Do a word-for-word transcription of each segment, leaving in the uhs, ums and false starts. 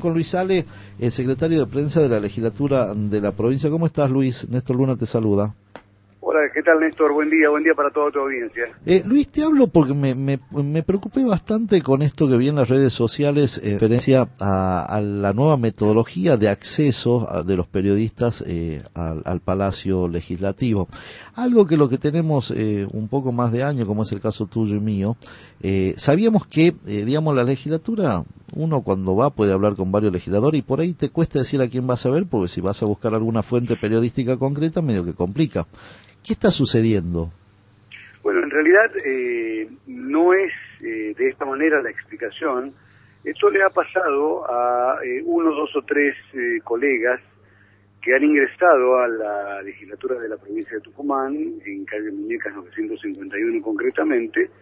Con Luis Sale, el secretario de prensa de la legislatura de la provincia. ¿Cómo estás, Luis? Néstor Luna te saluda. Hola, ¿qué tal, Néstor? Buen día, buen día para toda tu audiencia. Eh, Luis, te hablo porque me, me, me preocupé bastante con esto que vi en las redes sociales en referencia a, a la nueva metodología de acceso a, de los periodistas eh, al, al Palacio Legislativo. Algo que lo que tenemos eh, un poco más de año, como es el caso tuyo y mío, eh, sabíamos que, eh, digamos, la legislatura, uno cuando va puede hablar con varios legisladores y por ahí te cuesta decir a quién vas a ver, porque si vas a buscar alguna fuente periodística concreta, medio que complica. ¿Qué está sucediendo? Bueno, en realidad eh, no es eh, de esta manera la explicación. Esto le ha pasado a eh, uno, dos o tres eh, colegas que han ingresado a la legislatura de la provincia de Tucumán, en calle Muñecas novecientos cincuenta y uno concretamente,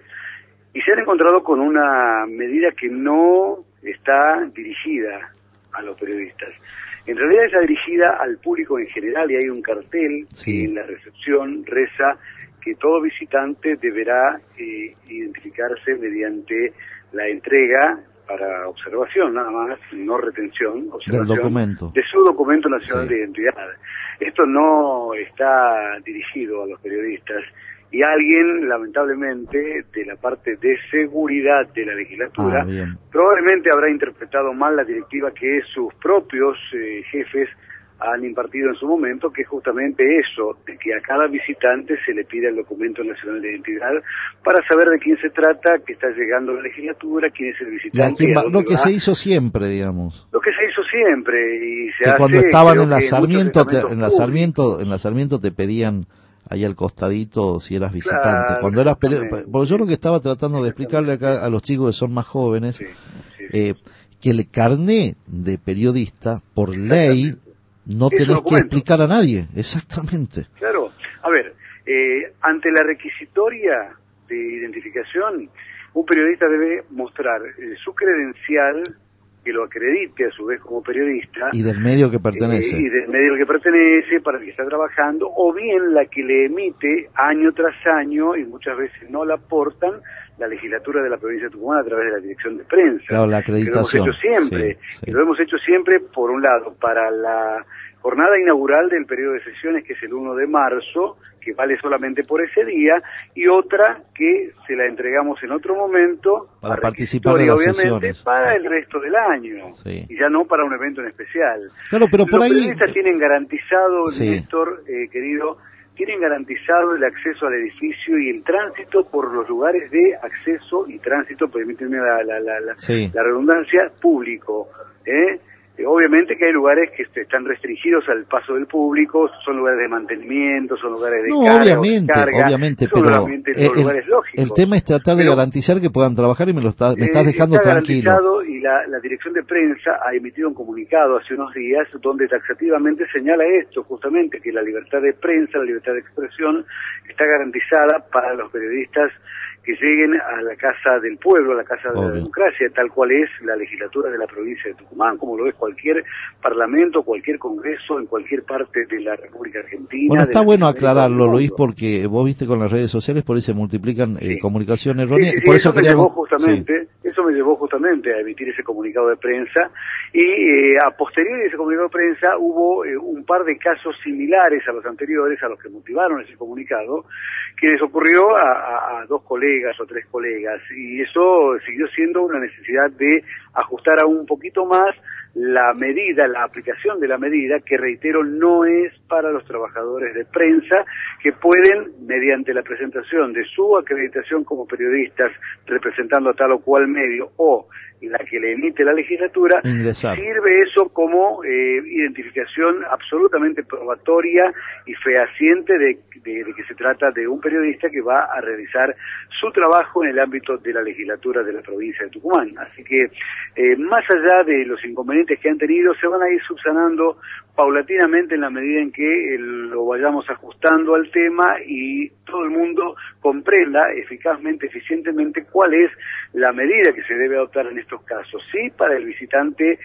y se han encontrado con una medida que no está dirigida a los periodistas. En realidad está dirigida al público en general y hay un cartel sí. que en la recepción reza que todo visitante deberá eh, identificarse mediante la entrega para observación, nada más, no retención, observación del documento. de su documento nacional sí. de identidad. Esto no está dirigido a los periodistas y alguien, lamentablemente, de la parte de seguridad de la legislatura, ah, probablemente habrá interpretado mal la directiva que sus propios eh, jefes han impartido en su momento, que es justamente eso, de que a cada visitante se le pida el documento nacional de identidad para saber de quién se trata, que está llegando a la legislatura, quién es el visitante. Va, lo que va. se hizo siempre, digamos. Lo que se hizo siempre y se que hace, cuando estaban en la en Sarmiento, te, en la Sarmiento, en la Sarmiento te pedían ahí al costadito si eras visitante. Claro, cuando eras porque yo lo que estaba tratando de explicarle acá a los chicos que son más jóvenes, sí, sí, sí. Eh, que el carné de periodista, por ley, no tenés que explicar a nadie, exactamente. Claro, a ver, eh, ante la requisitoria de identificación, un periodista debe mostrar eh, su credencial, que lo acredite a su vez como periodista. Y del medio que pertenece. Eh, y del medio que pertenece, para el que está trabajando, o bien la que le emite año tras año, y muchas veces no la aportan, la legislatura de la provincia de Tucumán a través de la dirección de prensa. Claro, la acreditación. Que lo hemos hecho siempre, sí, sí. y lo hemos hecho siempre, por un lado, para la jornada inaugural del periodo de sesiones, que es el uno de marzo, que vale solamente por ese día, y otra que se la entregamos en otro momento, para participar de las obviamente, sesiones. para el resto del año, sí. y ya no para un evento en especial. Claro, pero por Los ahí... periodistas tienen garantizado, sí. Néstor, eh, querido, tienen garantizado el acceso al edificio y el tránsito por los lugares de acceso y tránsito, permítanme la, la, la, la, sí. la redundancia, público, ¿eh? Obviamente que hay lugares que están restringidos al paso del público, son lugares de mantenimiento, son lugares de no, carga, obviamente, carga, obviamente, son pero el, lugares lógicos. El tema es tratar de pero, garantizar que puedan trabajar y me lo está, me estás eh, dejando está tranquilo. Garantizado y la, la dirección de prensa ha emitido un comunicado hace unos días donde taxativamente señala esto, justamente, que la libertad de prensa, la libertad de expresión está garantizada para los periodistas que lleguen a la Casa del Pueblo, a la Casa de Obvio. la Democracia, tal cual es la legislatura de la provincia de Tucumán, como lo es cualquier parlamento, cualquier congreso en cualquier parte de la República Argentina. Bueno, está bueno aclararlo, Luis, Luis, porque vos viste con las redes sociales, por ahí se multiplican sí. eh, comunicaciones erróneas. Sí, sí, por sí, eso, eso me queríamos... llevó justamente, sí. eso me llevó justamente a emitir ese comunicado de prensa, y eh, a posteriori de ese comunicado de prensa hubo eh, un par de casos similares a los anteriores, a los que motivaron ese comunicado, que les ocurrió a, a, a dos colegas o tres colegas, y eso siguió siendo una necesidad de ajustar aún un poquito más la medida, la aplicación de la medida, que reitero, no es para los trabajadores de prensa, que pueden, mediante la presentación de su acreditación como periodistas, representando a tal o cual medio, o la que le emite la legislatura, ingresar. Sirve eso como eh, identificación absolutamente probatoria y fehaciente de, de, de que se trata de un periodista que va a realizar su trabajo en el ámbito de la legislatura de la provincia de Tucumán. Así que, eh, más allá de los inconvenientes que han tenido, se van a ir subsanando paulatinamente en la medida en que eh, lo vayamos ajustando al tema y todo el mundo comprenda eficazmente, eficientemente cuál es la medida que se debe adoptar en estos casos. Sí, para el visitante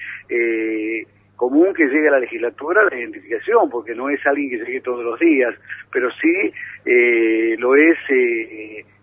eh, común que llegue a la legislatura, la identificación, porque no es alguien que llegue todos los días, pero sí eh, lo es eh,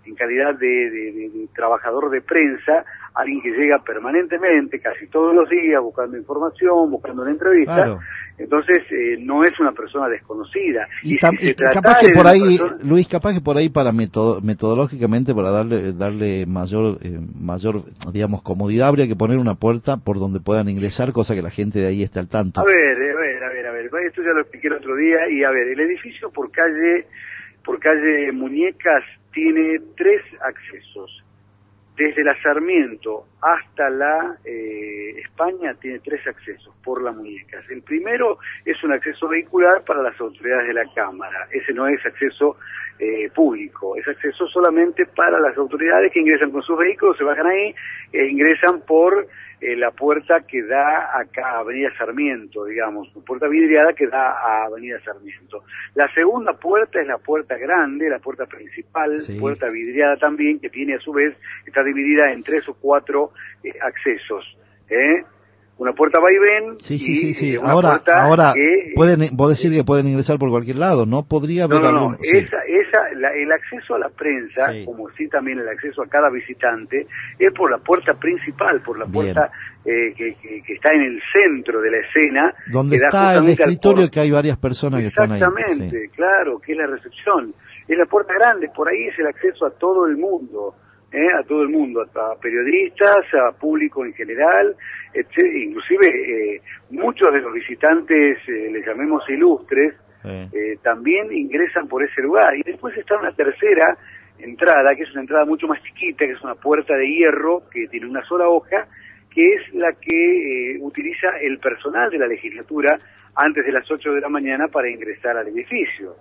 en calidad de, de, de, de trabajador de prensa, alguien que llega permanentemente, casi todos los días, buscando información, buscando una entrevista. Claro. Entonces, eh, no es una persona desconocida. Y, y, tam, si y capaz que por ahí, persona... Luis, capaz que por ahí para metodo, metodológicamente, para darle darle mayor, eh, mayor, digamos, comodidad, habría que poner una puerta por donde puedan ingresar, cosa que la gente de ahí esté al tanto. A ver, a ver, a ver, a ver, esto ya lo expliqué el otro día, y a ver, el edificio por calle, por calle Muñecas tiene tres accesos. Desde la Sarmiento hasta la eh, España tiene tres accesos por las Muñecas. El primero es un acceso vehicular para las autoridades de la Cámara. Ese no es acceso eh, público, es acceso solamente para las autoridades que ingresan con sus vehículos, se bajan ahí e ingresan por eh, la puerta que da acá a Avenida Sarmiento, digamos, una puerta vidriada que da a Avenida Sarmiento. La segunda puerta es la puerta grande, la puerta principal, sí. Puerta vidriada también, que tiene a su vez, está dividida en tres o cuatro eh, accesos, ¿eh? Una puerta va y ven. Sí, sí, sí, sí. Ahora, ahora que, pueden, vos decir que pueden ingresar por cualquier lado, ¿no? Podría haber no, no, algún... no. Sí. Esa, esa, la, el acceso a la prensa, sí. Como sí también el acceso a cada visitante, es por la puerta principal, por la Bien. puerta eh, que, que, que está en el centro de la escena. Donde está el escritorio, que hay varias personas que están ahí. Exactamente, sí. Claro, que es la recepción. Es la puerta grande, por ahí es el acceso a todo el mundo. Eh, a todo el mundo, a periodistas, a público en general, etcétera. Inclusive eh, muchos de los visitantes, eh, les llamemos ilustres, eh. Eh, también ingresan por ese lugar. Y después está una tercera entrada, que es una entrada mucho más chiquita, que es una puerta de hierro, que tiene una sola hoja, que es la que eh, utiliza el personal de la legislatura antes de las ocho de la mañana para ingresar al edificio.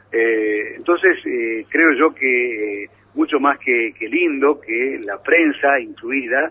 Eh, entonces, eh, creo yo que... Eh, mucho más que, que lindo que la prensa incluida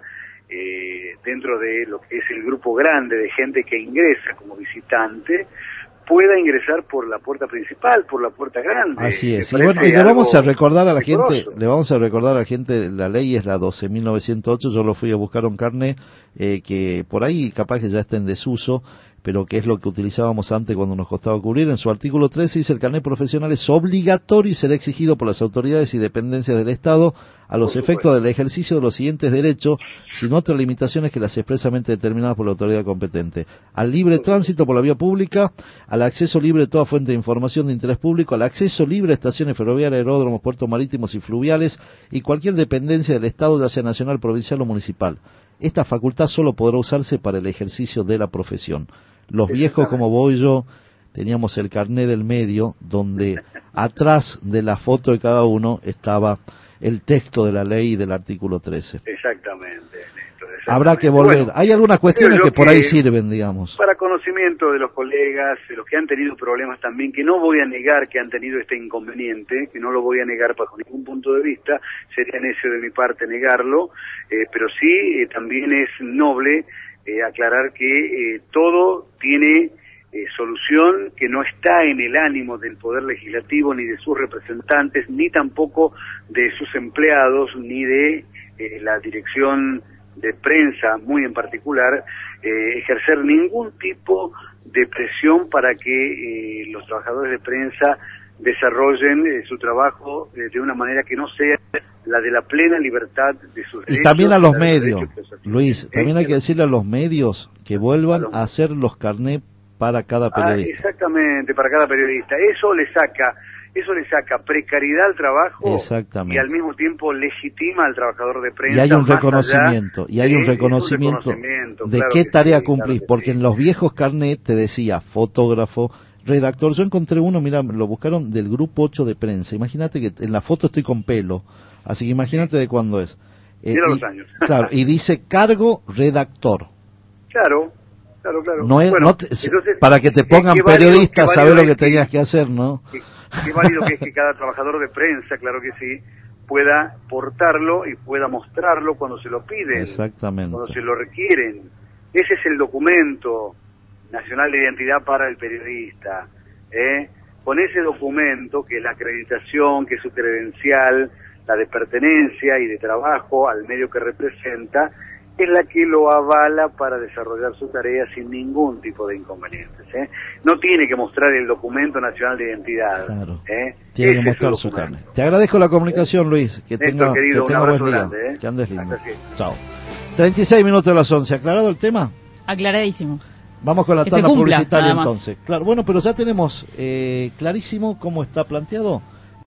eh, dentro de lo que es el grupo grande de gente que ingresa como visitante, pueda ingresar por la puerta principal, por la puerta grande. Así es. Y bueno, y le vamos a recordar a la gente, le vamos a recordar a la gente, la ley es la doce mil novecientos ocho, yo lo fui a buscar un carnet eh, que por ahí capaz que ya está en desuso, pero que es lo que utilizábamos antes cuando nos costaba cubrir. En su artículo trece dice: el carnet profesional es obligatorio y será exigido por las autoridades y dependencias del Estado a los efectos del ejercicio de los siguientes derechos, sin otras limitaciones que las expresamente determinadas por la autoridad competente: al libre tránsito por la vía pública, al acceso libre de toda fuente de información de interés público, al acceso libre a estaciones ferroviarias, aeródromos, puertos marítimos y fluviales y cualquier dependencia del Estado, ya sea nacional, provincial o municipal. Esta facultad solo podrá usarse para el ejercicio de la profesión. Los viejos como vos y yo teníamos el carnet del medio, donde atrás de la foto de cada uno estaba el texto de la ley y del artículo trece. Exactamente, Néstor, exactamente. Habrá que volver. Bueno, hay algunas cuestiones que por que ahí sirven, digamos. Para conocimiento de los colegas, de los que han tenido problemas también, que no voy a negar que han tenido este inconveniente, que no lo voy a negar bajo ningún punto de vista, sería necio de mi parte negarlo, eh, pero sí eh, también es noble Eh, aclarar que eh, todo tiene eh, solución, que no está en el ánimo del Poder Legislativo, ni de sus representantes, ni tampoco de sus empleados, ni de eh, la dirección de prensa, muy en particular, eh, ejercer ningún tipo de presión para que eh, los trabajadores de prensa desarrollen eh, su trabajo eh, de una manera que no sea la de la plena libertad de sus derechos. Y también a los medios, Luis, también hay que decirle a los medios que vuelvan a hacer los carnets para cada periodista. Ah, exactamente, para cada periodista. Eso le saca, eso le saca precariedad al trabajo. Exactamente. Y al mismo tiempo legitima al trabajador de prensa. Y hay un reconocimiento, y hay un reconocimiento, un reconocimiento de claro qué tarea sí, cumplís, claro porque sí. En los viejos carnets te decía fotógrafo, redactor. Yo encontré uno, mira, lo buscaron del grupo ocho de prensa. Imagínate que en la foto estoy con pelo. Así que imagínate de cuándo es. Eh, Mira los y, años. Claro, y dice cargo redactor. Claro, claro, claro. No es, bueno, no te, entonces, para que te pongan periodista, saber lo que tenías que hacer, ¿no? Qué, qué válido que es que cada trabajador de prensa, claro que sí, pueda portarlo y pueda mostrarlo cuando se lo piden. Exactamente. Cuando se lo requieren. Ese es el documento nacional de identidad para el periodista. ¿eh? Con ese documento, que es la acreditación, que es su credencial, la de pertenencia y de trabajo al medio que representa, es la que lo avala para desarrollar su tarea sin ningún tipo de inconvenientes. ¿eh? No tiene que mostrar el documento nacional de identidad. Claro. ¿eh? Tiene Ese que mostrar es su su carne. Te agradezco la comunicación, Luis. Que Néstor, tenga, querido, que tenga un abrazo buen día. grande, ¿eh? Que andes lindo. Hasta siempre. Chao. treinta y seis minutos de las once. ¿Aclarado el tema? Aclaradísimo. Vamos con la Que tanda se cumpla, publicitaria nada más. entonces. Claro, bueno, pero ya tenemos eh, clarísimo cómo está planteado.